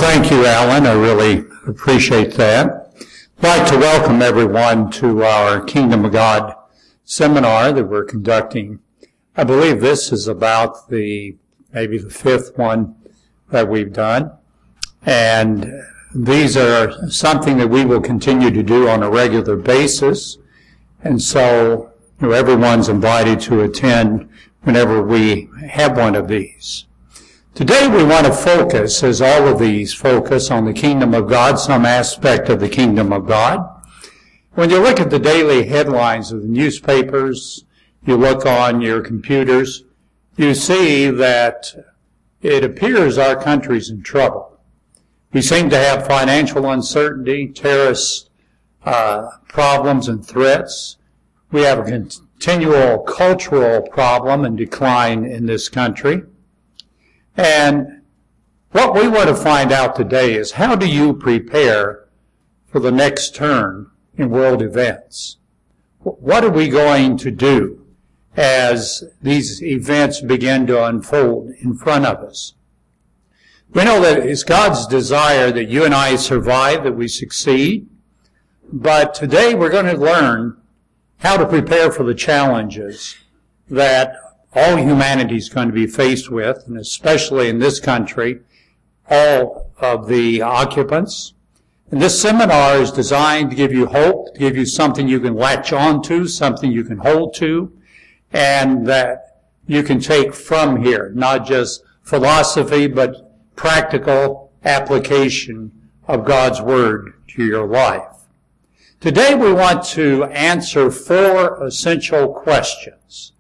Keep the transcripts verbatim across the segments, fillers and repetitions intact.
Thank you, Alan. I really appreciate that. I'd like to welcome everyone to our Kingdom of God seminar that we're conducting. I believe this is about the, maybe the fifth one that we've done. And these are something that we will continue to do on a regular basis. And so, you know, everyone's invited to attend whenever we have one of these. Today we want to focus, as all of these focus, on the kingdom of God, some aspect of the kingdom of God. When you look at the daily headlines of the newspapers, you look on your computers, you see that it appears our country's in trouble. We seem to have financial uncertainty, terrorist uh, problems and threats. We have a continual cultural problem and decline in this country. And what we want to find out today is, how do you prepare for the next turn in world events? What are we going to do as these events begin to unfold in front of us? We know that it's God's desire that you and I survive, that we succeed. But today we're going to learn how to prepare for the challenges that all humanity is going to be faced with, and especially in this country, all of the occupants. And this seminar is designed to give you hope, to give you something you can latch on to, something you can hold to, and that you can take from here, not just philosophy, but practical application of God's Word to your life. Today we want to answer four essential questions.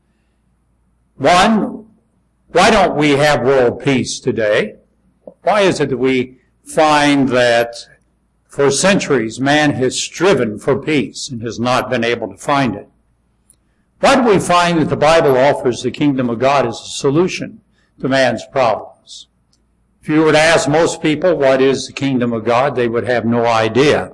One, why don't we have world peace today? Why is it that we find that for centuries man has striven for peace and has not been able to find it? Why do we find that the Bible offers the kingdom of God as a solution to man's problems? If you were to ask most people what is the kingdom of God, they would have no idea.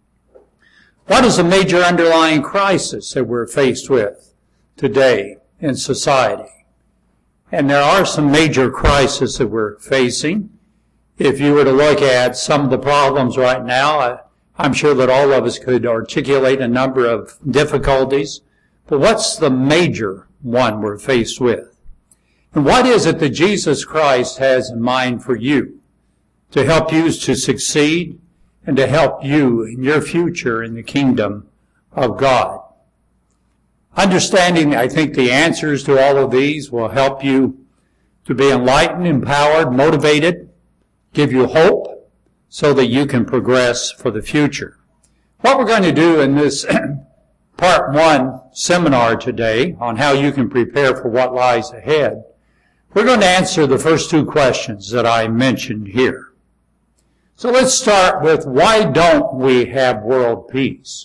What is the major underlying crisis that we're faced with today in society? And there are some major crises that we're facing. If you were to look at some of the problems right now, I'm sure that all of us could articulate a number of difficulties. But what's the major one we're faced with? And what is it that Jesus Christ has in mind for you to help you to succeed and to help you in your future in the kingdom of God? Understanding, I think, the answers to all of these will help you to be enlightened, empowered, motivated, give you hope so that you can progress for the future. What we're going to do in this part one seminar today on how you can prepare for what lies ahead, we're going to answer the first two questions that I mentioned here. So let's start with, why don't we have world peace?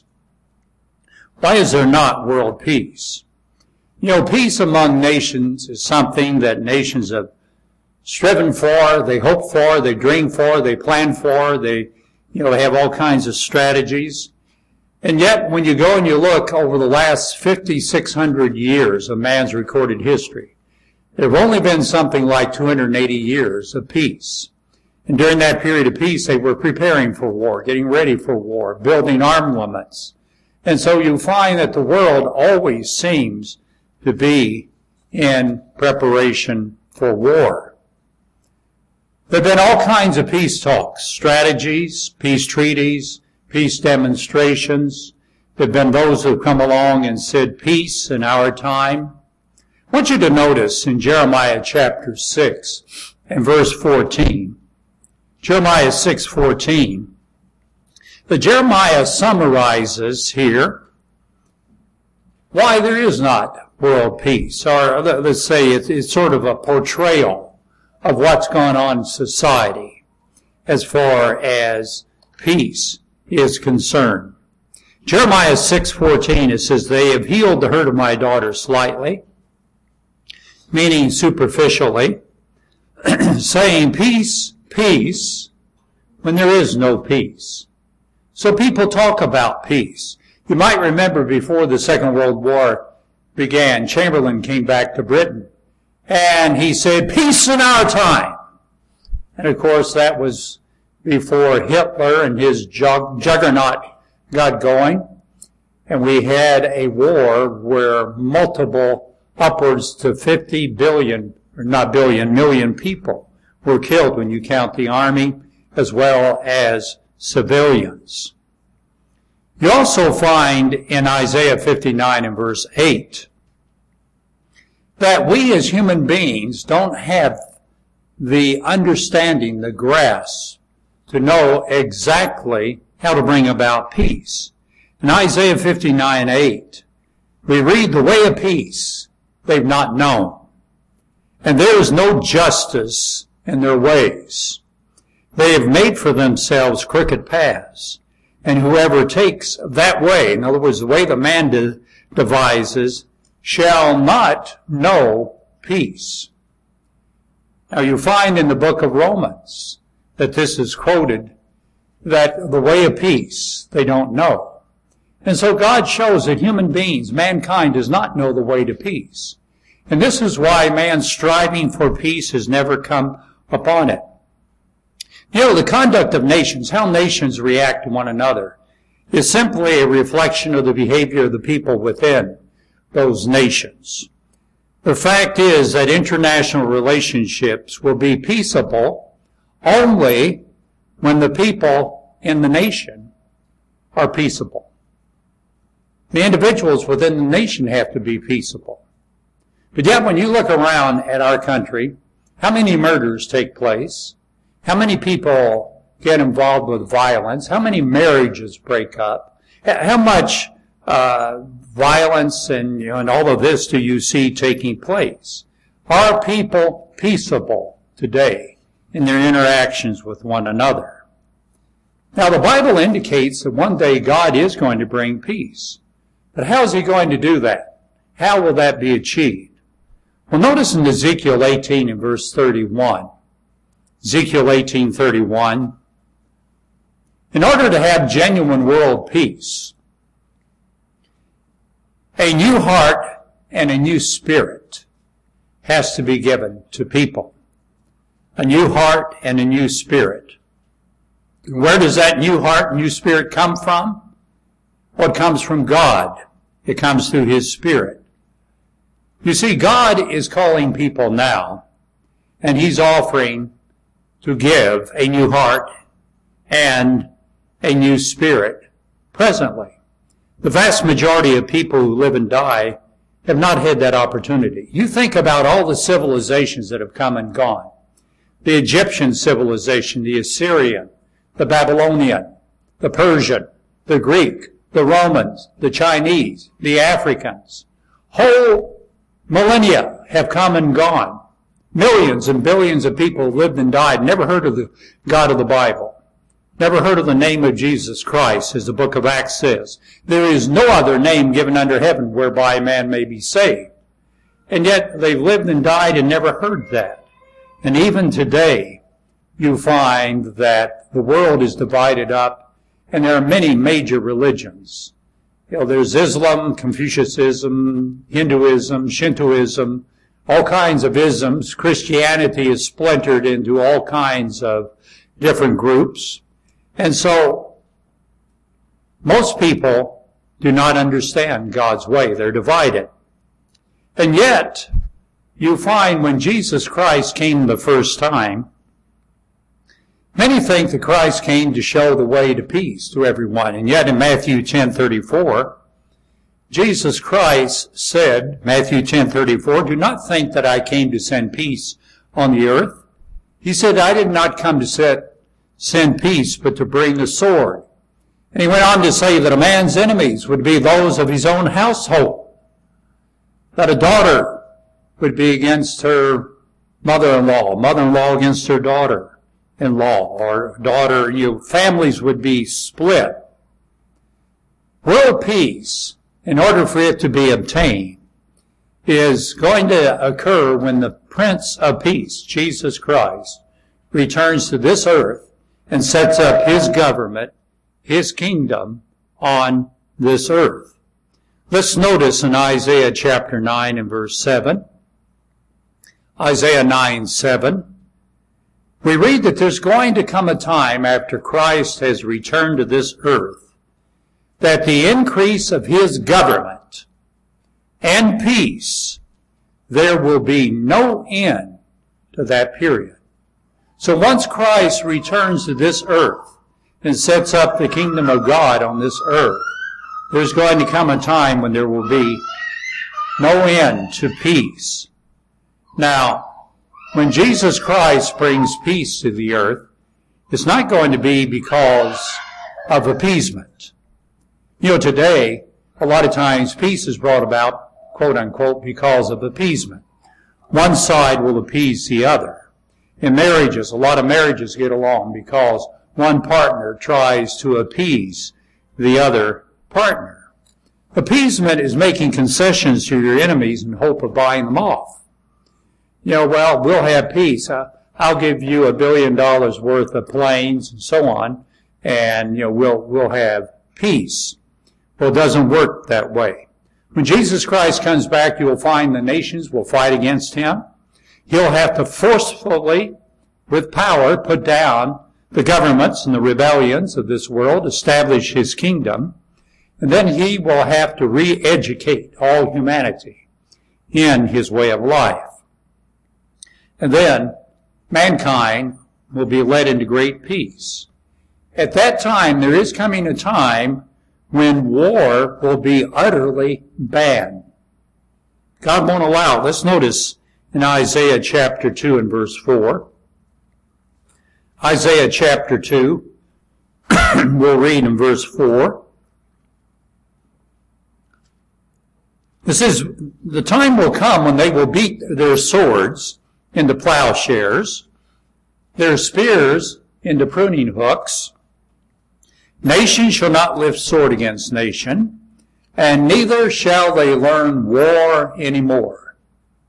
Why is there not world peace? You know, peace among nations is something that nations have striven for, they hope for, they dream for, they plan for, they, you know, they have all kinds of strategies. And yet, when you go and you look over the last fifty-six hundred years of man's recorded history, there have only been something like two hundred eighty years of peace. And during that period of peace, they were preparing for war, getting ready for war, building armaments. And so you find that the world always seems to be in preparation for war. There have been all kinds of peace talks, strategies, peace treaties, peace demonstrations. There have been those who have come along and said peace in our time. I want you to notice in Jeremiah chapter six and verse fourteen, Jeremiah six fourteen, but Jeremiah summarizes here why there is not world peace, or let's say it's, it's sort of a portrayal of what's going on in society as far as peace is concerned. Jeremiah six fourteen, it says, they have healed the hurt of my daughter slightly, meaning superficially, saying peace, peace, when there is no peace. So people talk about peace. You might remember before the Second World War began, Chamberlain came back to Britain, and he said, peace in our time. And of course that was before Hitler and his jug- juggernaut got going. And we had a war where multiple, upwards to fifty billion, or not billion, million people were killed when you count the army as well as civilians. You also find in Isaiah fifty-nine and verse eight that we as human beings don't have the understanding, the grasp, to know exactly how to bring about peace. In Isaiah fifty-nine eight, we read, the way of peace they've not known, and there is no justice in their ways. They have made for themselves crooked paths, and whoever takes that way, in other words, the way the man de- devises, shall not know peace. Now you find in the book of Romans that this is quoted, that the way of peace they don't know. And so God shows that human beings, mankind, does not know the way to peace. And this is why man's striving for peace has never come upon it. You know, the conduct of nations, how nations react to one another, is simply a reflection of the behavior of the people within those nations. The fact is that international relationships will be peaceable only when the people in the nation are peaceable. The individuals within the nation have to be peaceable. But yet when you look around at our country, how many murders take place? How many people get involved with violence? How many marriages break up? How much uh, violence and, you know, and all of this do you see taking place? Are people peaceable today in their interactions with one another? Now, the Bible indicates that one day God is going to bring peace. But how is he going to do that? How will that be achieved? Well, notice in Ezekiel eighteen and verse thirty-one. Ezekiel eighteen thirty-one. In order to have genuine world peace, a new heart and a new spirit has to be given to people. A new heart and a new spirit. Where does that new heart and new spirit come from? Well, it comes from God. It comes through his Spirit. You see, God is calling people now, and he's offering to give a new heart and a new spirit presently. The vast majority of people who live and die have not had that opportunity. You think about all the civilizations that have come and gone. The Egyptian civilization, the Assyrian, the Babylonian, the Persian, the Greek, the Romans, the Chinese, the Africans. Whole millennia have come and gone. Millions and billions of people lived and died, never heard of the God of the Bible, never heard of the name of Jesus Christ, as the book of Acts says. There is no other name given under heaven whereby man may be saved. And yet they've lived and died and never heard that. And even today, you find that the world is divided up, and there are many major religions. You know, there's Islam, Confucianism, Hinduism, Shintoism, all kinds of isms. Christianity is splintered into all kinds of different groups. And so, most people do not understand God's way. They're divided. And yet, you find when Jesus Christ came the first time, many think that Christ came to show the way to peace to everyone. And yet in Matthew ten thirty-four, Jesus Christ said, Matthew ten thirty-four, do not think that I came to send peace on the earth. He said, I did not come to set, send peace, but to bring a sword. And he went on to say that a man's enemies would be those of his own household. That a daughter would be against her mother-in-law, mother-in-law against her daughter. In-law or daughter, you know, families would be split. World peace, in order for it to be obtained, is going to occur when the Prince of Peace, Jesus Christ, returns to this earth and sets up his government, his kingdom on this earth. Let's notice in Isaiah chapter nine and verse seven. Isaiah nine, seven. We read that there's going to come a time after Christ has returned to this earth that the increase of his government and peace, there will be no end to that period. So once Christ returns to this earth and sets up the kingdom of God on this earth, there's going to come a time when there will be no end to peace. Now, when Jesus Christ brings peace to the earth, it's not going to be because of appeasement. You know, today, a lot of times peace is brought about, quote unquote, because of appeasement. One side will appease the other. In marriages, a lot of marriages get along because one partner tries to appease the other partner. Appeasement is making concessions to your enemies in hope of buying them off. You know, well, we'll have peace. I'll give you a billion dollars worth of planes and so on, and, you know, we'll, we'll have peace. Well, it doesn't work that way. When Jesus Christ comes back, you will find the nations will fight against him. He'll have to forcefully, with power, put down the governments and the rebellions of this world, establish his kingdom, and then he will have to re-educate all humanity in his way of life. And then mankind will be led into great peace. At that time, there is coming a time when war will be utterly banned. God won't allow it. Let's notice in Isaiah chapter two and verse four. Isaiah chapter two, we'll read in verse four. This is, the time will come when they will beat their swords into plowshares, their spears into pruning hooks. Nation shall not lift sword against nation, and neither shall they learn war anymore.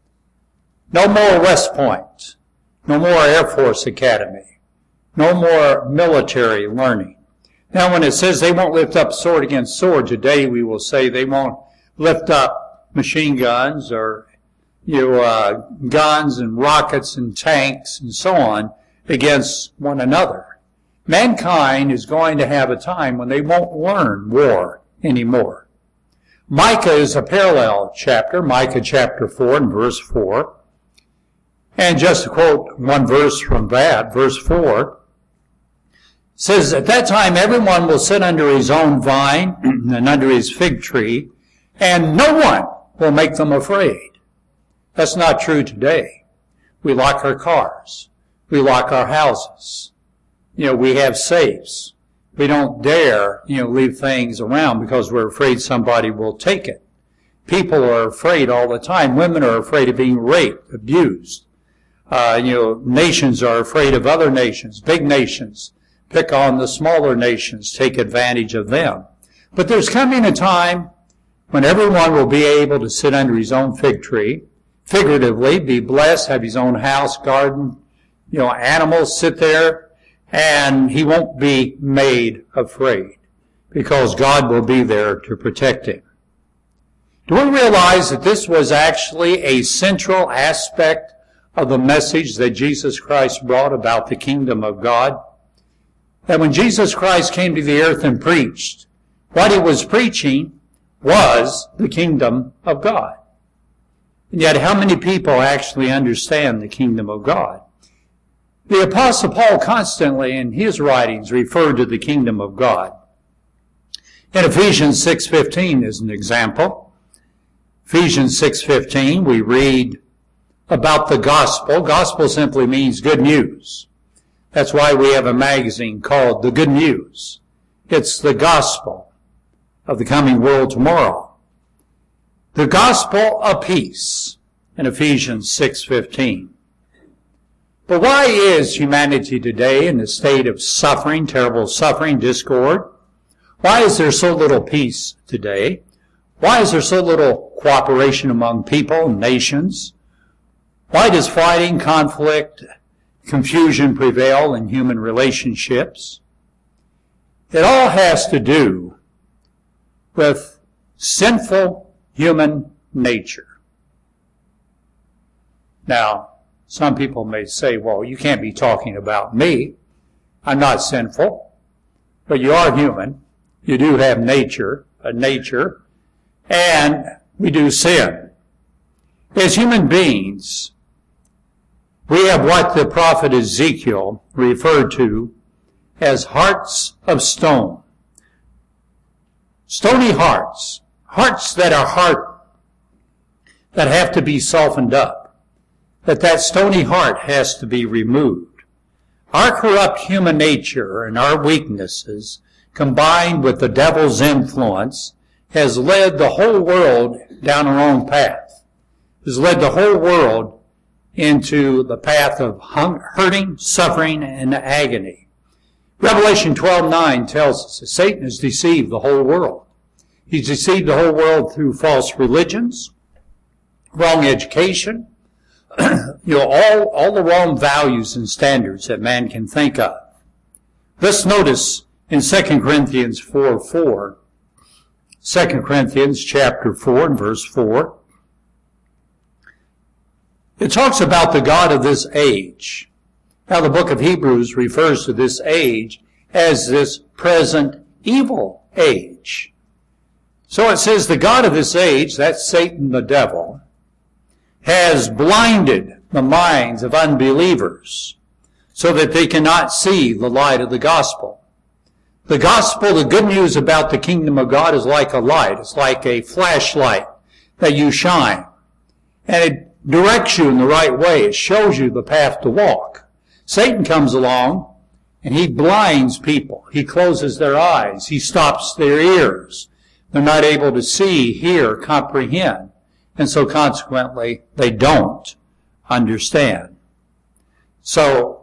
No more West Point, no more Air Force Academy, no more military learning. Now when it says they won't lift up sword against sword, today we will say they won't lift up machine guns or you know, uh, guns and rockets and tanks and so on against one another. Mankind is going to have a time when they won't learn war anymore. Micah is a parallel chapter, Micah chapter four and verse four. And just to quote one verse from that, verse four, says, at that time everyone will sit under his own vine and under his fig tree, and no one will make them afraid. That's not true today. We lock our cars. We lock our houses. You know, we have safes. We don't dare, you know, leave things around because we're afraid somebody will take it. People are afraid all the time. Women are afraid of being raped, abused. Uh, you know, nations are afraid of other nations. Big nations pick on the smaller nations, take advantage of them. But there's coming a time when everyone will be able to sit under his own fig tree, figuratively be blessed, have his own house, garden, you know, animals sit there, and he won't be made afraid because God will be there to protect him. Do we realize that this was actually a central aspect of the message that Jesus Christ brought about the kingdom of God? That when Jesus Christ came to the earth and preached, what he was preaching was the kingdom of God. And yet, how many people actually understand the kingdom of God? The Apostle Paul constantly in his writings referred to the kingdom of God. In Ephesians six fifteen is an example. Ephesians six fifteen, we read about the gospel. Gospel simply means good news. That's why we have a magazine called The Good News. It's the gospel of the coming world tomorrow. The gospel of peace in Ephesians six fifteen. But why is humanity today in a state of suffering, terrible suffering, discord? Why is there so little peace today? Why is there so little cooperation among people and nations? Why does fighting, conflict, confusion prevail in human relationships? It all has to do with sinful human nature. Now, Some people may say, well, you can't be talking about me. I'm not sinful. But you are human. You do have nature, a nature, and we do sin. As human beings, we have what the prophet Ezekiel referred to as hearts of stone. Stony hearts. Hearts that are hard, that have to be softened up. That that stony heart has to be removed. Our corrupt human nature and our weaknesses, combined with the devil's influence, has led the whole world down a wrong path. Has led the whole world into the path of hurting, suffering, and agony. Revelation twelve nine tells us that Satan has deceived the whole world. He's deceived the whole world through false religions, wrong education, you know, all, all the wrong values and standards that man can think of. Let's notice in Second Corinthians four four, Second Corinthians chapter four and verse four, it talks about the God of this age. Now the book of Hebrews refers to this age as this present evil age. So it says the God of this age, that's Satan the devil, has blinded the minds of unbelievers so that they cannot see the light of the gospel. The gospel, the good news about the kingdom of God is like a light. It's like a flashlight that you shine. And it directs you in the right way. It shows you the path to walk. Satan comes along and he blinds people. He closes their eyes. He stops their ears. They're not able to see, hear, comprehend. And so consequently, they don't understand. So,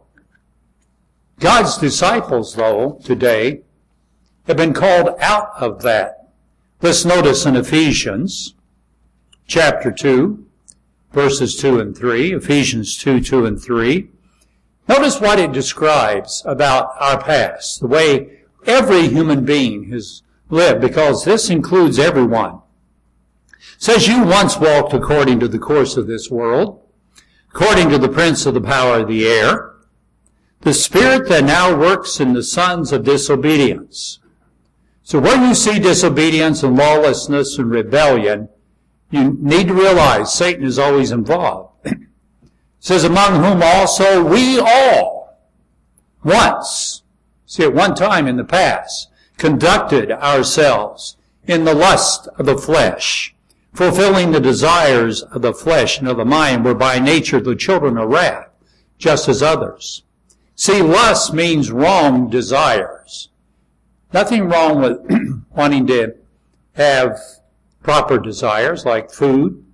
God's disciples, though, today, have been called out of that. Let's notice in Ephesians chapter two, verses two and three, Ephesians two, two and three. Notice what it describes about our past, the way every human being has lived, because this includes everyone. It says, you once walked according to the course of this world, according to the prince of the power of the air, the spirit that now works in the sons of disobedience. So when you see disobedience and lawlessness and rebellion, you need to realize Satan is always involved. It says, among whom also we all once, see at one time in the past, conducted ourselves in the lust of the flesh, fulfilling the desires of the flesh and of the mind, were by nature the children of wrath, just as others. See, lust means wrong desires. Nothing wrong with wanting to have proper desires like food,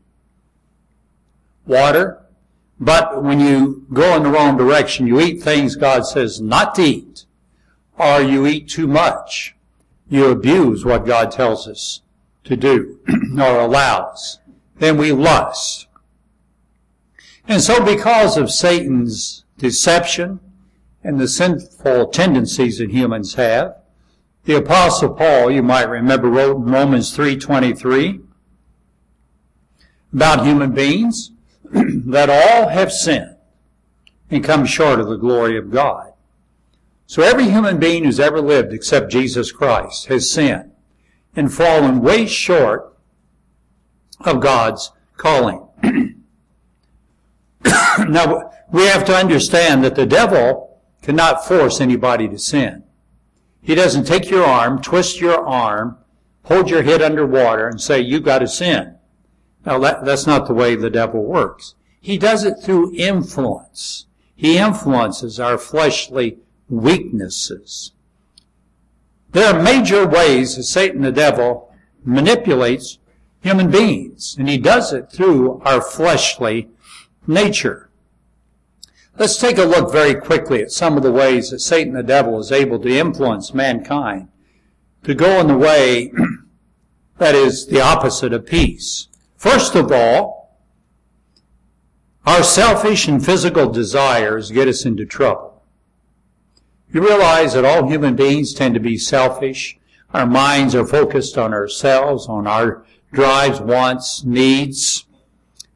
water, but when you go in the wrong direction, you eat things God says not to eat, or you eat too much. You abuse what God tells us to do or allows. Then we lust. And so because of Satan's deception and the sinful tendencies that humans have, the Apostle Paul, you might remember, wrote in Romans three twenty-three about human beings that all have sinned and come short of the glory of God. So every human being who's ever lived except Jesus Christ has sinned and fallen way short of God's calling. Now, we have to understand that the devil cannot force anybody to sin. He doesn't take your arm, twist your arm, hold your head underwater and say, you've got to sin. Now, that, that's not the way the devil works. He does it through influence. He influences our fleshly weaknesses. There are major ways that Satan the devil manipulates human beings, and he does it through our fleshly nature. Let's take a look very quickly at some of the ways that Satan the devil is able to influence mankind to go in the way that is the opposite of peace. First of all, our selfish and physical desires get us into trouble. You realize that all human beings tend to be selfish. Our minds are focused on ourselves, on our drives, wants, needs.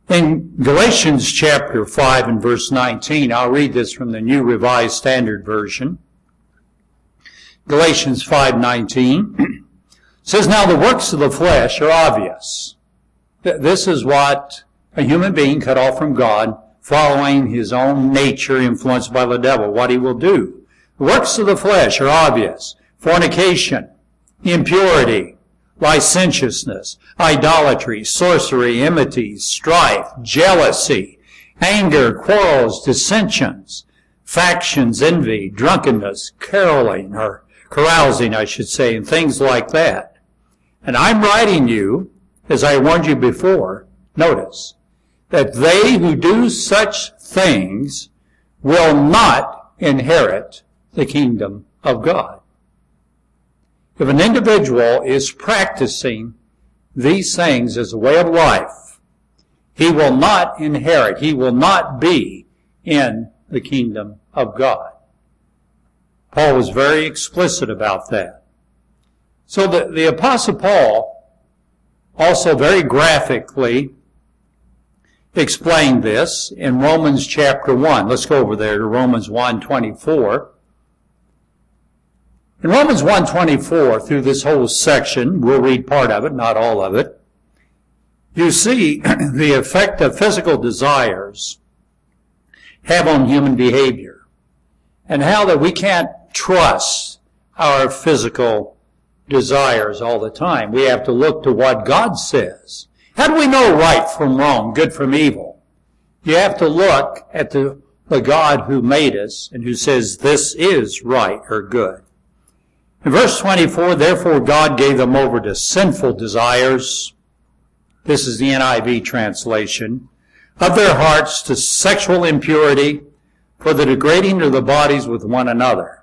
In Galatians chapter five and verse nineteen, I'll read this from the New Revised Standard Version. Galatians five nineteen says, "Now the works of the flesh are obvious." This is what a human being cut off from God, following his own nature, influenced by the devil, what he will do. The works of the flesh are obvious: fornication, impurity, licentiousness, idolatry, sorcery, enmity, strife, jealousy, anger, quarrels, dissensions, factions, envy, drunkenness, caroling, or carousing, I should say, and things like that. And I'm writing you, as I warned you before, notice, that they who do such things will not inherit the kingdom of God. If an individual is practicing these things as a way of life, he will not inherit, he will not be in the kingdom of God. Paul was very explicit about that. So the, the Apostle Paul also very graphically explained this in Romans chapter one. Let's go over there to Romans one twenty-four. In Romans one twenty-four, through this whole section, we'll read part of it, not all of it, you see the effect of physical desires have on human behavior, and how that we can't trust our physical desires all the time. We have to look to what God says. How do we know right from wrong, good from evil? You have to look at the, the God who made us and who says this is right or good. In verse twenty-four, therefore God gave them over to sinful desires. This is the N I V translation. Of their hearts to sexual impurity, for the degrading of the bodies with one another.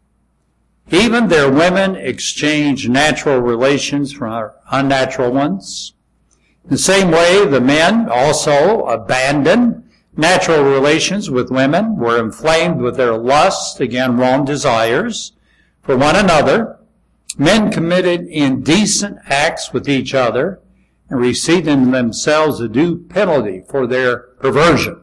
Even their women exchange natural relations for unnatural ones. In the same way, the men also abandoned natural relations with women, were inflamed with their lust, again, wrong desires, for one another. Men committed indecent acts with each other and received in themselves a due penalty for their perversion.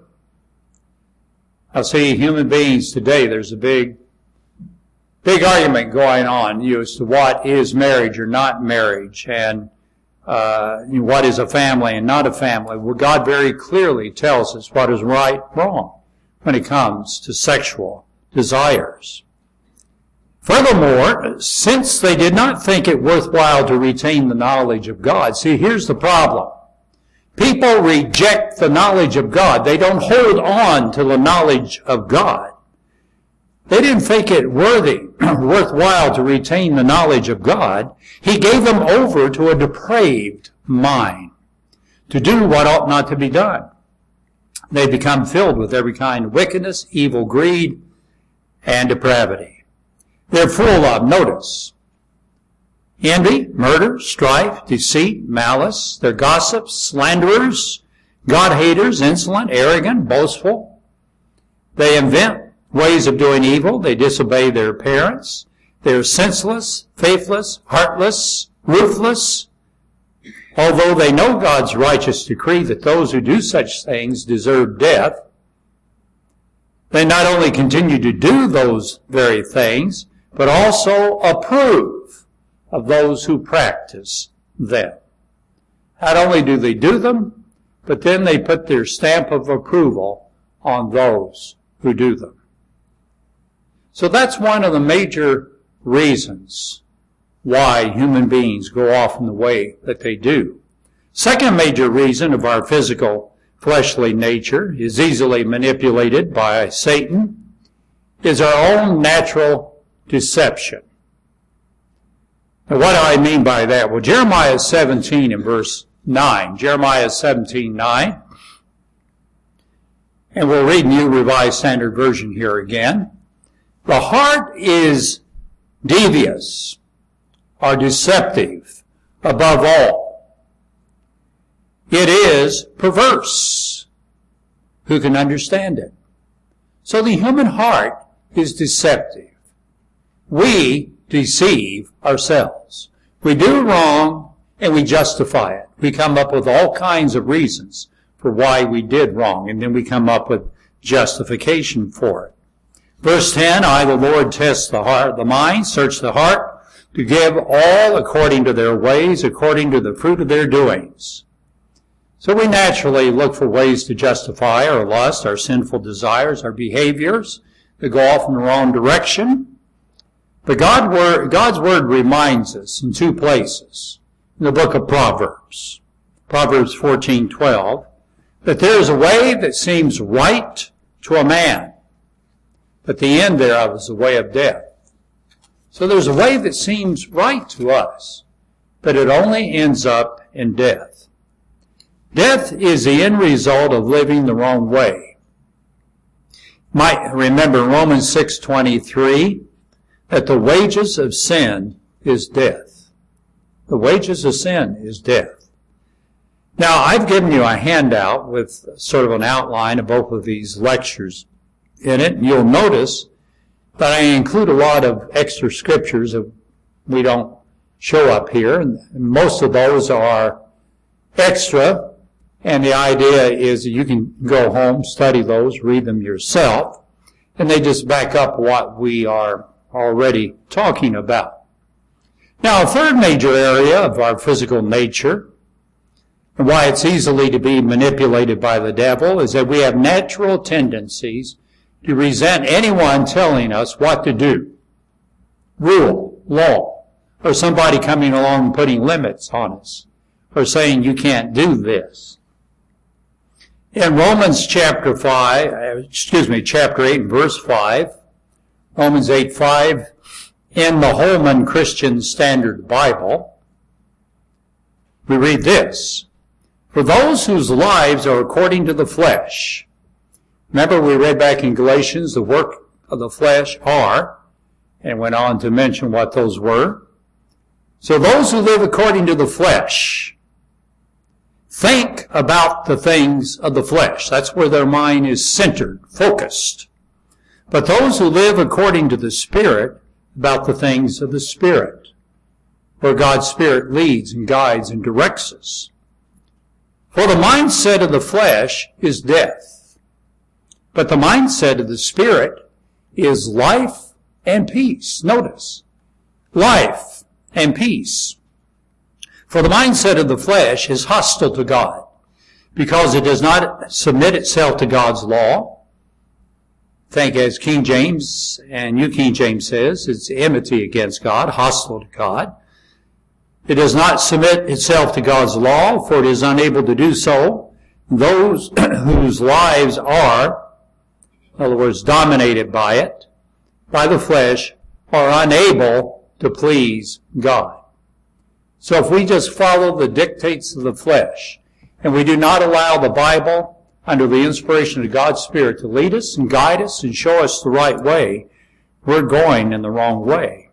I see human beings today, there's a big, big argument going on you know, as to what is marriage or not marriage, and uh, you know, what is a family and not a family. Well, God very clearly tells us what is right, wrong when it comes to sexual desires. Furthermore, since they did not think it worthwhile to retain the knowledge of God, see, here's the problem. People reject the knowledge of God. They don't hold on to the knowledge of God. They didn't think it worthy, worthwhile to retain the knowledge of God. He gave them over to a depraved mind to do what ought not to be done. They become filled with every kind of wickedness, evil, greed, and depravity. They're full of, notice, envy, murder, strife, deceit, malice. They're gossips, slanderers, God-haters, insolent, arrogant, boastful. They invent ways of doing evil. They disobey their parents. They're senseless, faithless, heartless, ruthless. Although they know God's righteous decree that those who do such things deserve death, they not only continue to do those very things, but also approve of those who practice them. Not only do they do them, but then they put their stamp of approval on those who do them. So that's one of the major reasons why human beings go off in the way that they do. Second major reason of our physical fleshly nature is easily manipulated by Satan is our own natural deception. Now, what do I mean by that? Well, Jeremiah seventeen and verse nine. Jeremiah seventeen, nine. And we'll read New Revised Standard Version here again. The heart is devious or deceptive above all. It is perverse. Who can understand it? So the human heart is deceptive. We deceive ourselves. We do wrong and we justify it. We come up with all kinds of reasons for why we did wrong, and then we come up with justification for it. Verse ten, I, the Lord, test the heart, the mind, search the heart, to give all according to their ways, according to the fruit of their doings. So we naturally look for ways to justify our lust, our sinful desires, our behaviors that go off in the wrong direction. But God word, God's Word reminds us in two places. In the book of Proverbs, Proverbs fourteen twelve, that there is a way that seems right to a man, but the end thereof is the way of death. So there's a way that seems right to us, but it only ends up in death. Death is the end result of living the wrong way. You might remember Romans six twenty-three, that the wages of sin is death. The wages of sin is death. Now, I've given you a handout with sort of an outline of both of these lectures in it. You'll notice that I include a lot of extra scriptures that we don't show up here. And most of those are extra, and the idea is that you can go home, study those, read them yourself, and they just back up what we are already talking about. Now, a third major area of our physical nature, and why it's easily to be manipulated by the devil, is that we have natural tendencies to resent anyone telling us what to do. Rule, law, or somebody coming along and putting limits on us, or saying you can't do this. In Romans chapter five, excuse me, chapter eight and verse five, Romans eight five, in the Holman Christian Standard Bible, we read this: for those whose lives are according to the flesh. Remember, we read back in Galatians, the work of the flesh are, and went on to mention what those were. So those who live according to the flesh think about the things of the flesh. That's where their mind is centered, focused. But those who live according to the Spirit, about the things of the Spirit, where God's Spirit leads and guides and directs us. For the mindset of the flesh is death, but the mindset of the Spirit is life and peace. Notice, life and peace. For the mindset of the flesh is hostile to God, because it does not submit itself to God's law. Think as King James and New King James says, it's enmity against God, hostile to God. It does not submit itself to God's law, for it is unable to do so. Those whose lives are, in other words, dominated by it, by the flesh, are unable to please God. So if we just follow the dictates of the flesh, and we do not allow the Bible, under the inspiration of God's Spirit, to lead us and guide us and show us the right way, we're going in the wrong way.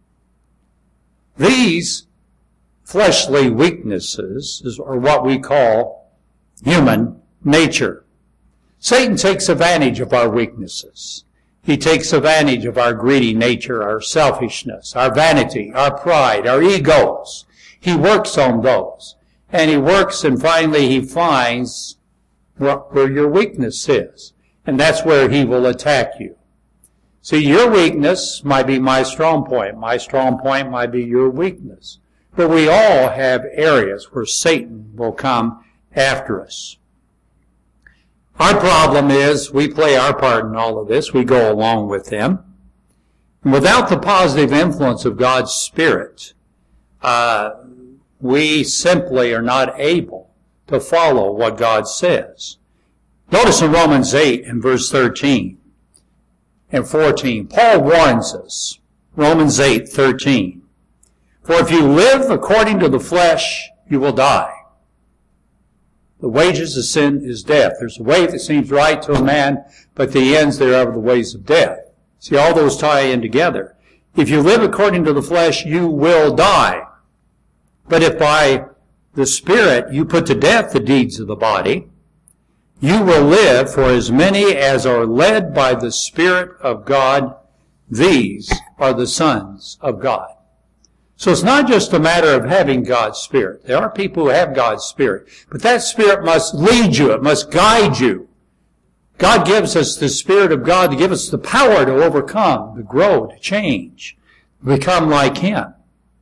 These fleshly weaknesses are what we call human nature. Satan takes advantage of our weaknesses. He takes advantage of our greedy nature, our selfishness, our vanity, our pride, our egos. He works on those. And he works, and finally he finds where your weakness is. And that's where he will attack you. See, your weakness might be my strong point. My strong point might be your weakness. But we all have areas where Satan will come after us. Our problem is we play our part in all of this. We go along with him. And without the positive influence of God's Spirit, uh, we simply are not able to follow what God says. Notice in Romans eight and verse thirteen and fourteen, Paul warns us, Romans eight thirteen, for if you live according to the flesh, you will die. The wages of sin is death. There's a way that seems right to a man, but the ends thereof are the ways of death. See, all those tie in together. If you live according to the flesh, you will die. But if by the Spirit you put to death the deeds of the body, you will live. For as many as are led by the Spirit of God, these are the sons of God. So it's not just a matter of having God's Spirit. There are people who have God's Spirit, but that Spirit must lead you. It must guide you. God gives us the Spirit of God to give us the power to overcome, to grow, to change, to become like Him.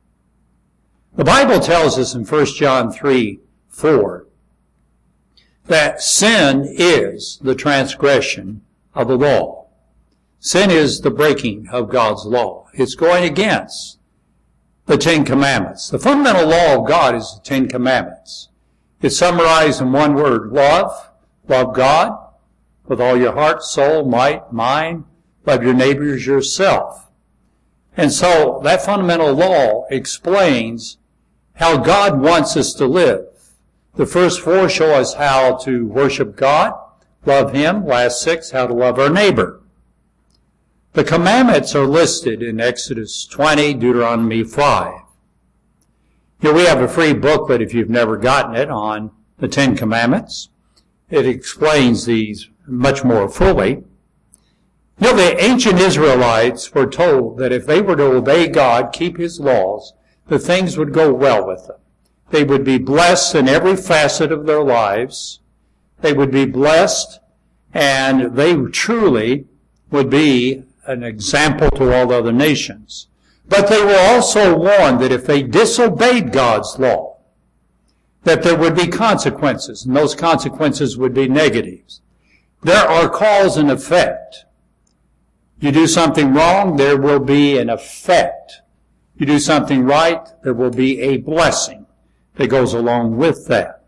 The Bible tells us in First John three four that sin is the transgression of the law. Sin is the breaking of God's law. It's going against the Ten Commandments. The fundamental law of God is the Ten Commandments. It's summarized in one word: love. Love God with all your heart, soul, might, mind. Love your neighbor as yourself. And so that fundamental law explains how God wants us to live. The first four show us how to worship God, love Him. Last six, how to love our neighbor. The commandments are listed in Exodus twenty, Deuteronomy five. Here we have a free booklet, if you've never gotten it, on the Ten Commandments. It explains these much more fully. You know, the ancient Israelites were told that if they were to obey God, keep His laws, that things would go well with them. They would be blessed in every facet of their lives. They would be blessed, and they truly would be an example to all other nations. But they were also warned that if they disobeyed God's law, that there would be consequences, and those consequences would be negatives. There are cause and effect. You do something wrong, there will be an effect. You do something right, there will be a blessing that goes along with that.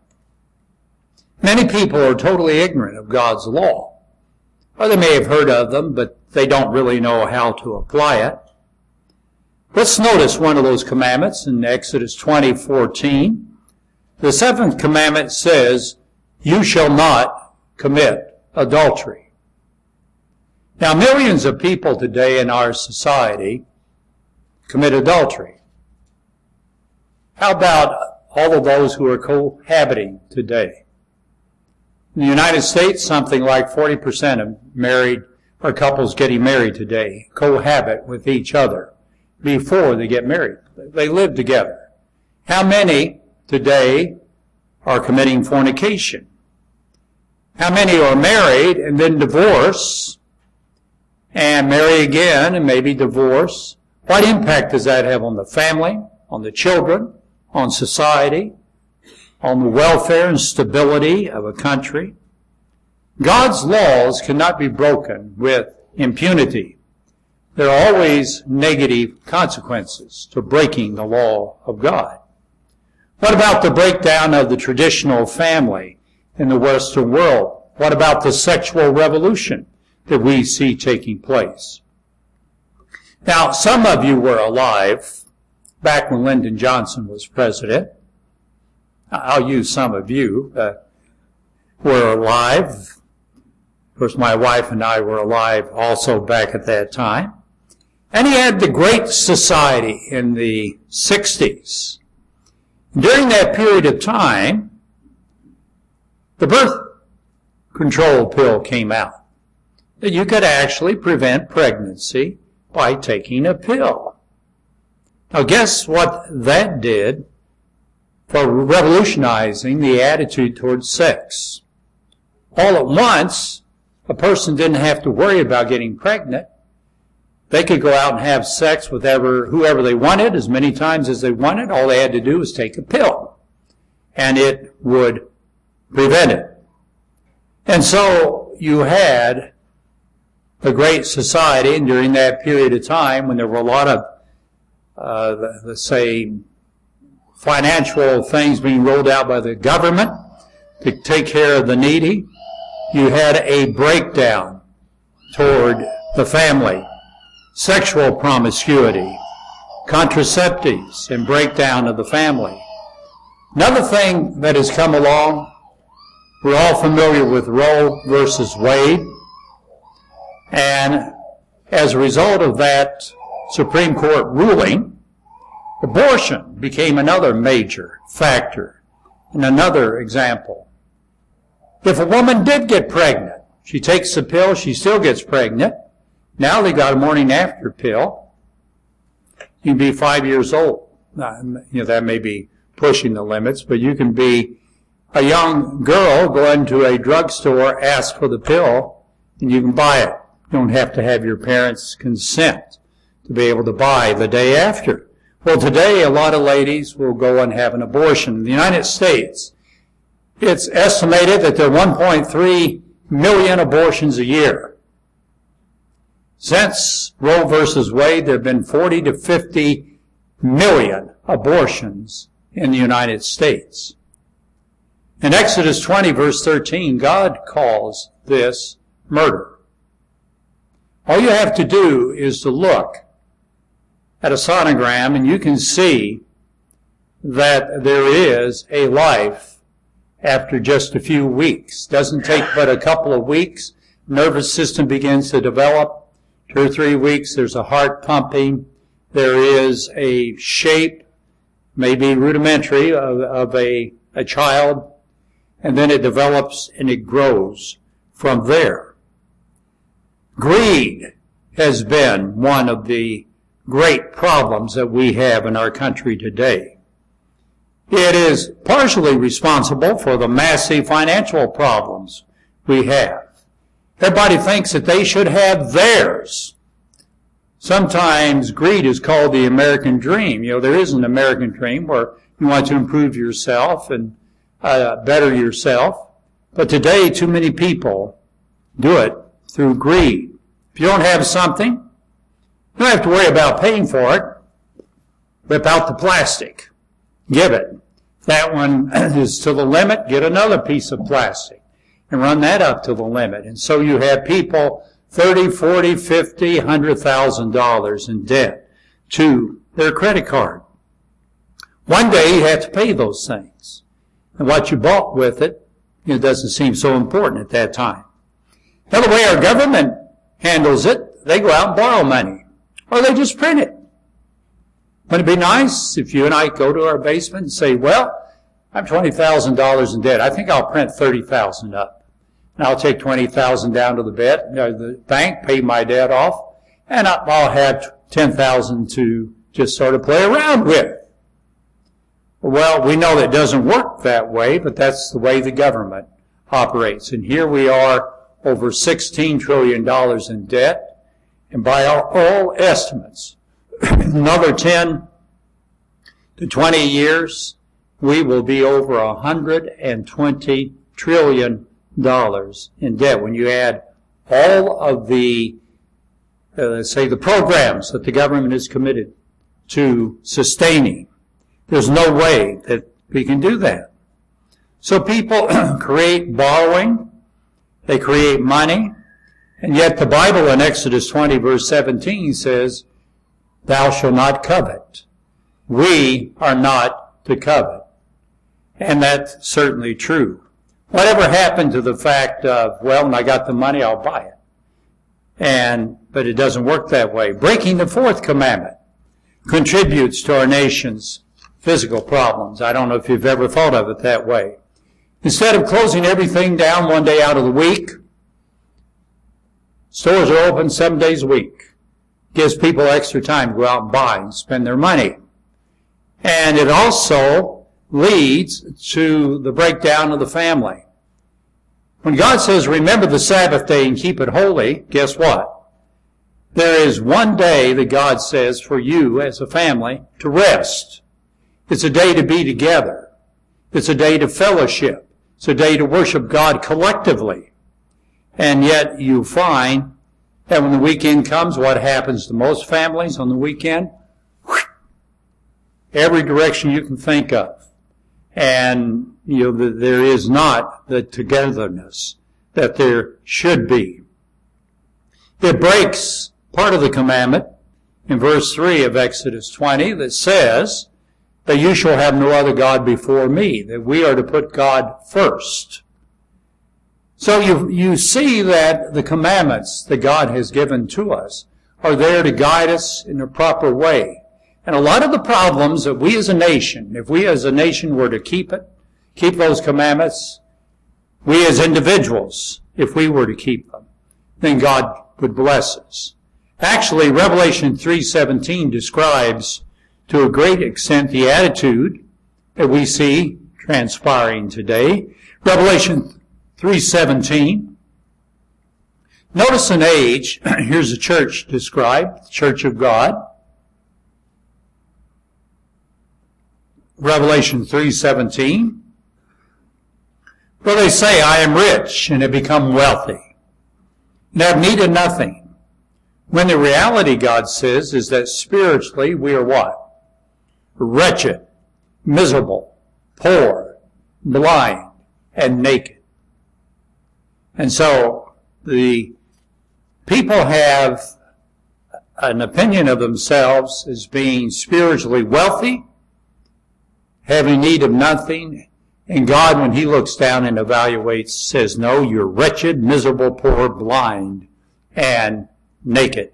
Many people are totally ignorant of God's law. Or they may have heard of them, but they don't really know how to apply it. Let's notice one of those commandments in Exodus twenty fourteen. The seventh commandment says, "You shall not commit adultery." Now, millions of people today in our society commit adultery. How about all of those who are cohabiting today? In the United States, something like forty percent of married or couples getting married today cohabit with each other before they get married. They live together. How many today are committing fornication? How many are married and then divorce and marry again and maybe divorce? What impact does that have on the family, on the children, on society, on the welfare and stability of a country? God's laws cannot be broken with impunity. There are always negative consequences to breaking the law of God. What about the breakdown of the traditional family in the Western world? What about the sexual revolution that we see taking place? Now, some of you were alive back when Lyndon Johnson was president. I'll use some of you that were alive. Of course, my wife and I were alive also back at that time. And he had the Great Society in the sixties. During that period of time, the birth control pill came out. That you could actually prevent pregnancy by taking a pill. Now, guess what that did for revolutionizing the attitude towards sex? All at once, a person didn't have to worry about getting pregnant. They could go out and have sex with ever, whoever they wanted, as many times as they wanted. All they had to do was take a pill, and it would prevent it. And so you had the Great Society, and during that period of time when there were a lot of, uh, let's say, financial things being rolled out by the government to take care of the needy, you had a breakdown toward the family. Sexual promiscuity, contraceptives, and breakdown of the family. Another thing that has come along, we're all familiar with Roe versus Wade. And as a result of that Supreme Court ruling, abortion became another major factor and another example. If a woman did get pregnant, she takes the pill, she still gets pregnant. Now they got a morning after pill. You can be five years old. uh, you know, that may be pushing the limits, but you can be a young girl, go into a drugstore, ask for the pill, and you can buy it. You don't have to have your parents' consent to be able to buy the day after. Well, today a lot of ladies will go and have an abortion. In the United States, it's estimated that there are one point three million abortions a year. Since Roe versus Wade, there have been forty to fifty million abortions in the United States. In Exodus twenty, verse thirteen, God calls this murder. All you have to do is to look at a sonogram and you can see that there is a life after just a few weeks. Doesn't take but a couple of weeks. Nervous system begins to develop. Two or three weeks, there's a heart pumping. There is a shape, maybe rudimentary, of, of a, a child. And then it develops and it grows from there. Greed has been one of the great problems that we have in our country today. It is partially responsible for the massive financial problems we have. Everybody thinks that they should have theirs. Sometimes greed is called the American dream. You know, there is an American dream where you want to improve yourself and uh, better yourself. But today, too many people do it through greed. If you don't have something, you don't have to worry about paying for it. Rip out the plastic. Give it. If that one is to the limit, get another piece of plastic and run that up to the limit. And so you have people thirty, forty, fifty, one hundred thousand dollars in debt to their credit card. One day you have to pay those things. And what you bought with it, it doesn't seem so important at that time. Now, the way our government handles it, they go out and borrow money. Or they just print it. Wouldn't it be nice if you and I go to our basement and say, well, I'm twenty thousand dollars in debt. I think I'll print thirty thousand dollars up. And I'll take twenty thousand dollars down to the, bed, uh, the bank, pay my debt off, and I'll have ten thousand dollars to just sort of play around with. Well, we know that it doesn't work that way, but that's the way the government operates. And here we are, over sixteen trillion dollars in debt, and by our all estimates, another ten to twenty years, we will be over one hundred twenty trillion dollars in debt. When you add all of the, uh, let's say, the programs that the government is committed to sustaining, there's no way that we can do that. So people create borrowing, they create money, and yet the Bible in Exodus twenty, verse seventeen says, thou shalt not covet. We are not to covet. And that's certainly true. Whatever happened to the fact of, well, when I got the money, I'll buy it. And, but it doesn't work that way. Breaking the fourth commandment contributes to our nation's physical problems. I don't know if you've ever thought of it that way. Instead of closing everything down one day out of the week, stores are open seven days a week. Gives people extra time to go out and buy and spend their money. And it also leads to the breakdown of the family. When God says, remember the Sabbath day and keep it holy, guess what? There is one day that God says for you as a family to rest. It's a day to be together. It's a day to fellowship. It's a day to worship God collectively. And yet you find that when the weekend comes, what happens to most families on the weekend? Every direction you can think of. And, you know, there is not the togetherness that there should be. It breaks part of the commandment in verse three of Exodus twenty that says that you shall have no other God before me, that we are to put God first. So you, you see that the commandments that God has given to us are there to guide us in a proper way. And a lot of the problems that we as a nation, if we as a nation were to keep it, keep those commandments, we as individuals, if we were to keep them, then God would bless us. Actually, Revelation three seventeen describes to a great extent, the attitude that we see transpiring today. Revelation three seventeen. Notice an age. Here's a church described, the Church of God. Revelation three seventeen. For they say, I am rich and have become wealthy, and have needed nothing. When the reality, God says, is that spiritually we are what? Wretched, miserable, poor, blind, and naked. And so the people have an opinion of themselves as being spiritually wealthy, having need of nothing, and God, when He looks down and evaluates, says, no, you're wretched, miserable, poor, blind, and naked.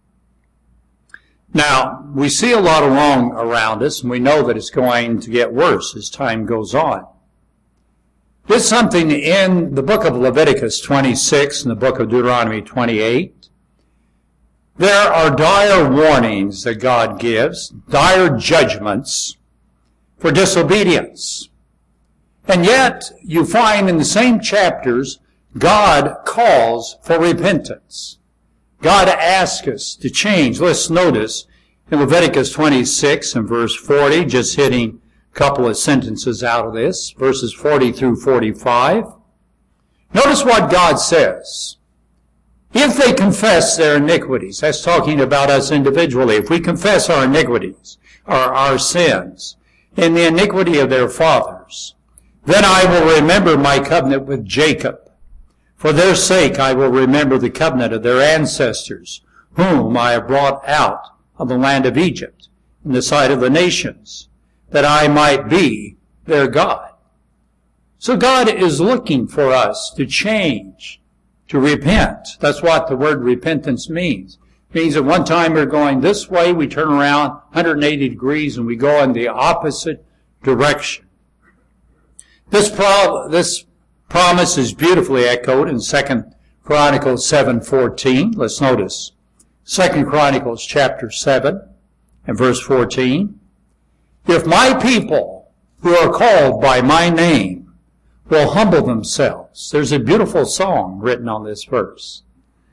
Now, we see a lot of wrong around us, and we know that it's going to get worse as time goes on. There's something in the book of Leviticus twenty-six and the book of Deuteronomy twenty-eight. There are dire warnings that God gives, dire judgments for disobedience. And yet, you find in the same chapters, God calls for repentance. God asks us to change. Let's notice in Leviticus twenty-six and verse forty, just hitting a couple of sentences out of this, verses forty through forty-five. Notice what God says. If they confess their iniquities, that's talking about us individually. If we confess our iniquities, or our sins, in the iniquity of their fathers, then I will remember my covenant with Jacob. For their sake I will remember the covenant of their ancestors, whom I have brought out of the land of Egypt, in the sight of the nations, that I might be their God. So God is looking for us to change, to repent. That's what the word repentance means. It means that one time we're going this way, we turn around one hundred eighty degrees and we go in the opposite direction. This, pro- this promise is beautifully echoed in Second Chronicles seven fourteen. Let's notice Second Chronicles chapter seven and verse fourteen. If my people who are called by my name will humble themselves. There's a beautiful song written on this verse.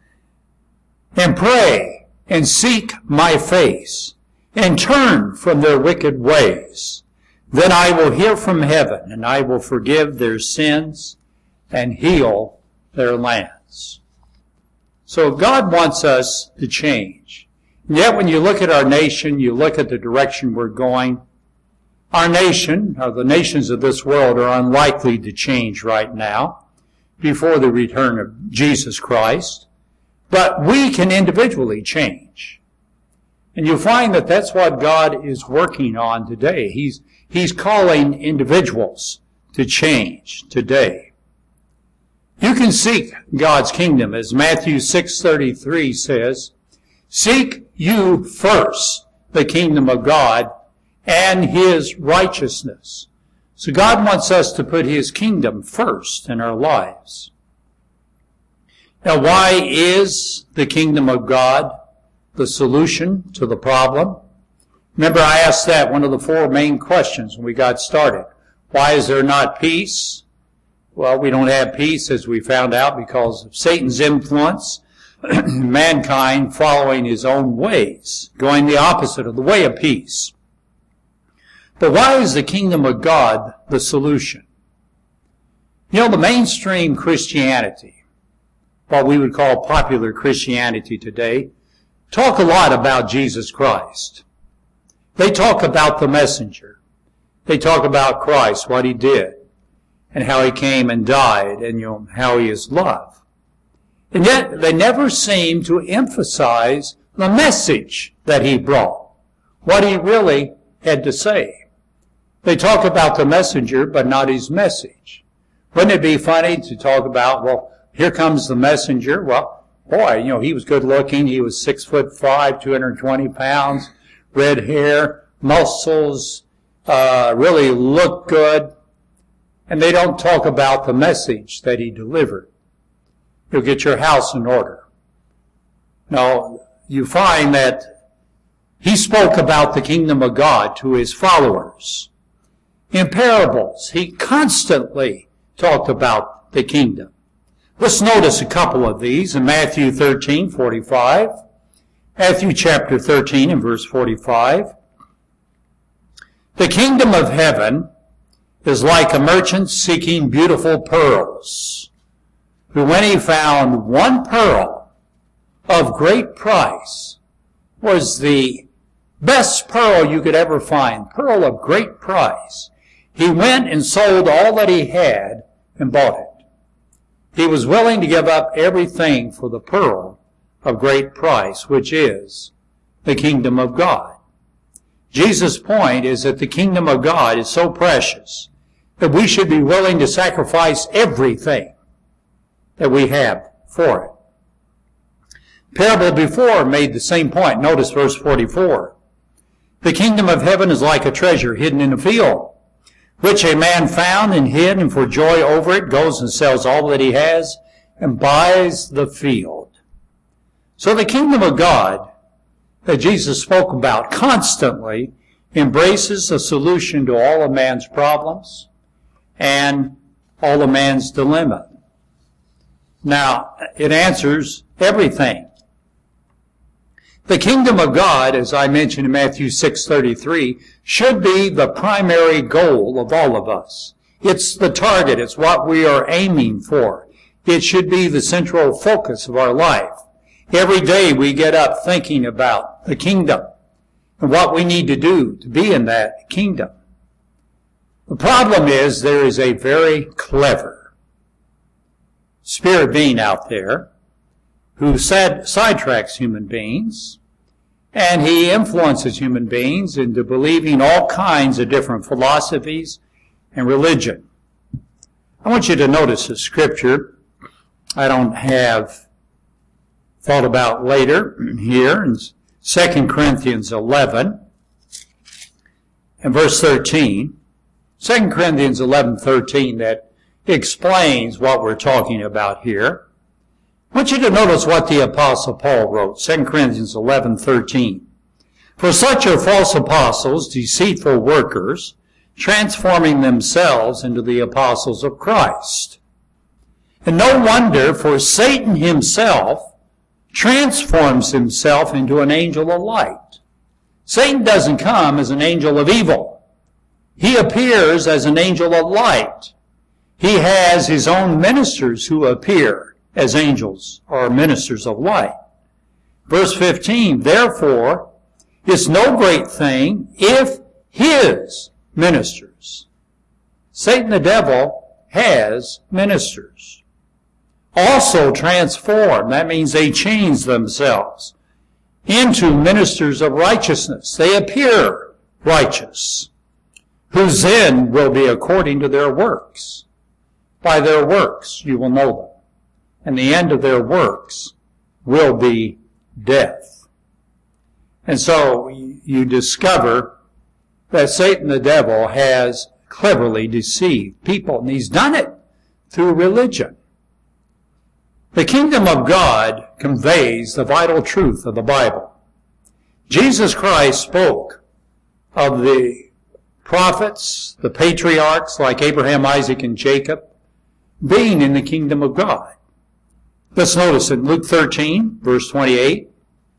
And pray and seek my face and turn from their wicked ways. Then I will hear from heaven, and I will forgive their sins and heal their lands. So God wants us to change. And yet when you look at our nation, you look at the direction we're going, our nation, or the nations of this world, are unlikely to change right now before the return of Jesus Christ. But we can individually change. And you'll find that that's what God is working on today. He's He's calling individuals to change today. You can seek God's kingdom, as Matthew six thirty-three says, seek you first the kingdom of God and His righteousness. So God wants us to put His kingdom first in our lives. Now, why is the kingdom of God the solution to the problem? Remember, I asked that one of the four main questions when we got started. Why is there not peace? Well, we don't have peace, as we found out, because of Satan's influence, mankind following his own ways, going the opposite of the way of peace. But why is the kingdom of God the solution? You know, the mainstream Christianity, what we would call popular Christianity today, talk a lot about Jesus Christ. They talk about the messenger. They talk about Christ, what He did, and how He came and died, and you know, how He is love. And yet, they never seem to emphasize the message that He brought, what He really had to say. They talk about the messenger, but not His message. Wouldn't it be funny to talk about, well, here comes the messenger. Well, boy, you know, he was good looking. He was six foot five, two hundred twenty pounds. Red hair, muscles, uh, really look good. And they don't talk about the message that he delivered. You'll get your house in order. Now, you find that he spoke about the kingdom of God to his followers. In parables, he constantly talked about the kingdom. Let's notice a couple of these in Matthew thirteen forty-five. Matthew chapter thirteen and verse forty-five. The kingdom of heaven is like a merchant seeking beautiful pearls, who when he found one pearl of great price, was the best pearl you could ever find, pearl of great price, he went and sold all that he had and bought it. He was willing to give up everything for the pearl of great price, which is the kingdom of God. Jesus' point is that the kingdom of God is so precious that we should be willing to sacrifice everything that we have for it. Parable before made the same point. Notice verse forty-four. The kingdom of heaven is like a treasure hidden in a field, which a man found and hid, and for joy over it goes and sells all that he has and buys the field. So the kingdom of God that Jesus spoke about constantly embraces a solution to all of man's problems and all of man's dilemma. Now, it answers everything. The kingdom of God, as I mentioned in Matthew six thirty-three, should be the primary goal of all of us. It's the target. It's what we are aiming for. It should be the central focus of our life. Every day we get up thinking about the kingdom and what we need to do to be in that kingdom. The problem is there is a very clever spirit being out there who sad, sidetracks human beings, and he influences human beings into believing all kinds of different philosophies and religion. I want you to notice a scripture I don't have thought about later here in Second Corinthians eleven and verse thirteen. Second Corinthians eleven thirteen, that explains what we're talking about here. I want you to notice what the Apostle Paul wrote, Second Corinthians eleven thirteen. For such are false apostles, deceitful workers, transforming themselves into the apostles of Christ. And no wonder, for Satan himself transforms himself into an angel of light. Satan doesn't come as an angel of evil. He appears as an angel of light. He has his own ministers who appear as angels or ministers of light. Verse fifteen, therefore, it's no great thing if his ministers. Satan the devil has ministers. Also transform, that means they change themselves into ministers of righteousness. They appear righteous, whose end will be according to their works. By their works you will know them. And the end of their works will be death. And so you discover that Satan the devil has cleverly deceived people, and he's done it through religion. The kingdom of God conveys the vital truth of the Bible. Jesus Christ spoke of the prophets, the patriarchs like Abraham, Isaac, and Jacob, being in the kingdom of God. Let's notice in Luke thirteen, verse twenty-eight.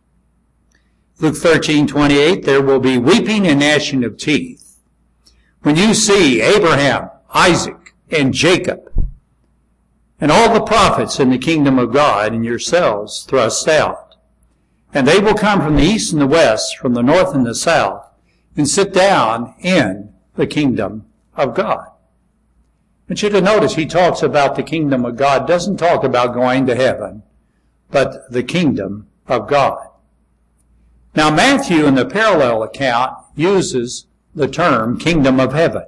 Luke thirteen, twenty-eight, there will be weeping and gnashing of teeth when you see Abraham, Isaac, and Jacob, and all the prophets in the kingdom of God and yourselves thrust out. And they will come from the east and the west, from the north and the south, and sit down in the kingdom of God. I want you to notice he talks about the kingdom of God, doesn't talk about going to heaven, but the kingdom of God. Now Matthew in the parallel account uses the term kingdom of heaven.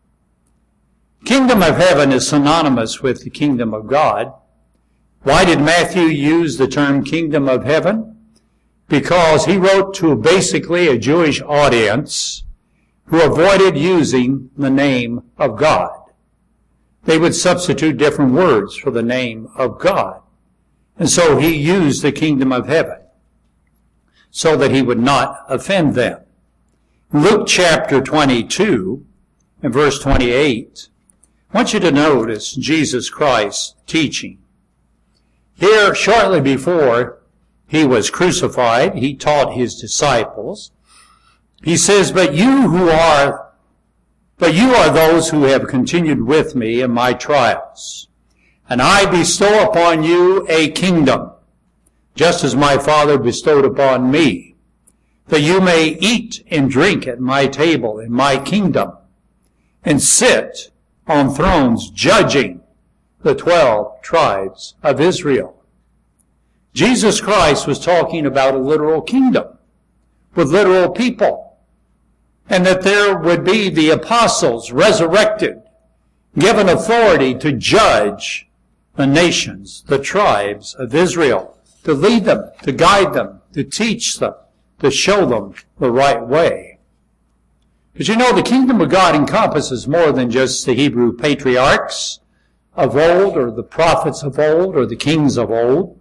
Kingdom of heaven is synonymous with the kingdom of God. Why did Matthew use the term kingdom of heaven? Because he wrote to basically a Jewish audience who avoided using the name of God. They would substitute different words for the name of God. And so he used the kingdom of heaven. so that he would not offend them. Luke chapter twenty-two and verse twenty-eight, I want you to notice Jesus Christ teaching. Here, shortly before he was crucified, he taught his disciples. He says, but you who are, but you are those who have continued with me in my trials. And I bestow upon you a kingdom, just as my Father bestowed upon me, that you may eat and drink at my table in my kingdom, and sit on thrones judging the twelve tribes of Israel. Jesus Christ was talking about a literal kingdom with literal people, and that there would be the apostles resurrected, given authority to judge the nations, the tribes of Israel, to lead them, to guide them, to teach them, to show them the right way. But you know, the kingdom of God encompasses more than just the Hebrew patriarchs of old, or the prophets of old, or the kings of old,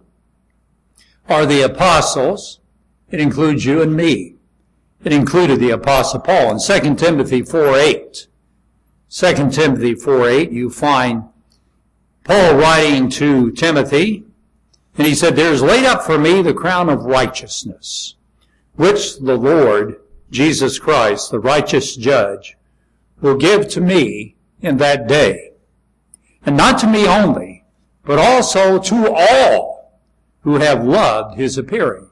or the apostles. It includes you and me. It included the Apostle Paul. In Second Timothy four eight, Second Timothy four eight, you find Paul writing to Timothy, and he said, there is laid up for me the crown of righteousness, which the Lord Jesus Christ, the righteous judge, will give to me in that day. And not to me only, but also to all who have loved his appearing.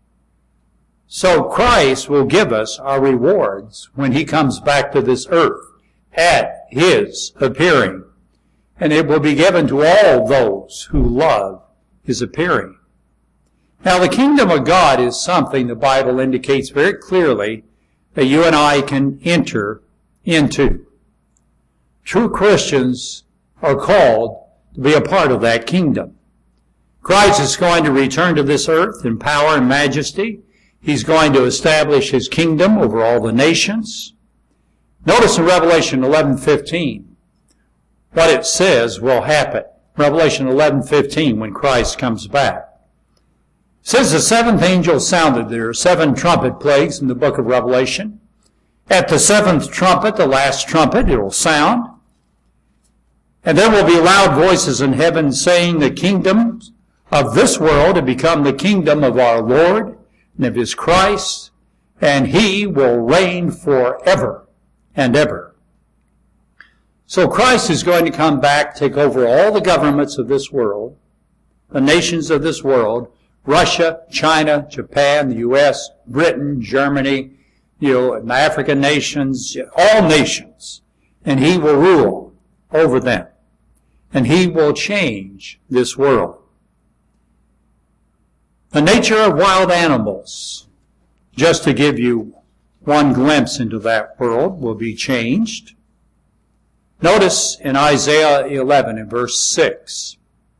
So Christ will give us our rewards when he comes back to this earth at his appearing. And it will be given to all those who love his appearing. Now, the kingdom of God is something the Bible indicates very clearly that you and I can enter into. True Christians are called to be a part of that kingdom. Christ is going to return to this earth in power and majesty. He's going to establish his kingdom over all the nations. Notice in Revelation eleven fifteen what it says will happen. Revelation eleven fifteen, when Christ comes back. It says the seventh angel sounded. There are seven trumpet plagues in the book of Revelation. At the seventh trumpet, the last trumpet, it will sound. And there will be loud voices in heaven saying, the kingdom of this world have become the kingdom of our Lord and of his Christ, and he will reign forever and ever. So Christ is going to come back, take over all the governments of this world, the nations of this world, Russia, China, Japan, the U S, Britain, Germany, you know, the African nations, all nations. And he will rule over them. And he will change this world. The nature of wild animals, just to give you one glimpse into that world, will be changed. Notice in Isaiah eleven in verse six,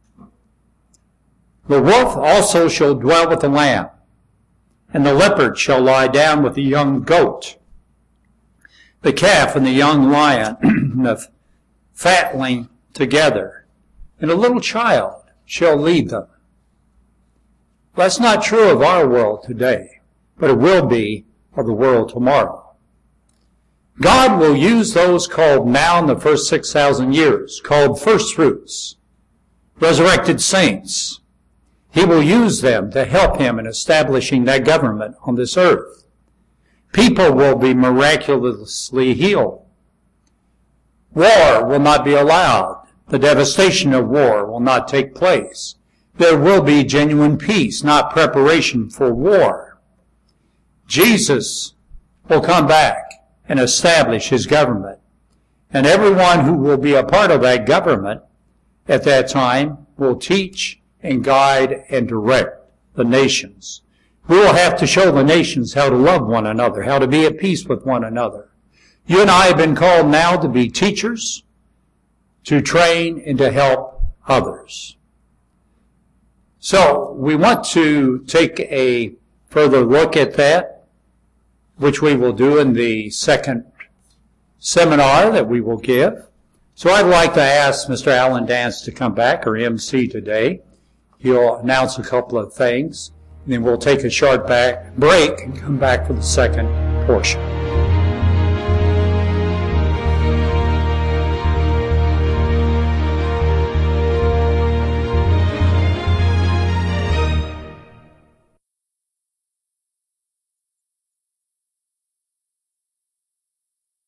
the wolf also shall dwell with the lamb, and the leopard shall lie down with the young goat. The calf and the young lion, the fatling together, and a little child shall lead them. That's not true of our world today, but it will be of the world tomorrow. God will use those called now in the first six thousand years, called first fruits, resurrected saints. He will use them to help him in establishing that government on this earth. People will be miraculously healed. War will not be allowed. The devastation of war will not take place. There will be genuine peace, not preparation for war. Jesus will come back and establish his government. And everyone who will be a part of that government at that time will teach and guide and direct the nations. We will have to show the nations how to love one another, how to be at peace with one another. You and I have been called now to be teachers, to train and to help others. So we want to take a further look at that, which we will do in the second seminar that we will give. So I'd like to ask Mister Alan Dance to come back, or M C today. He'll announce a couple of things. and then we'll take a short back break and come back for the second portion.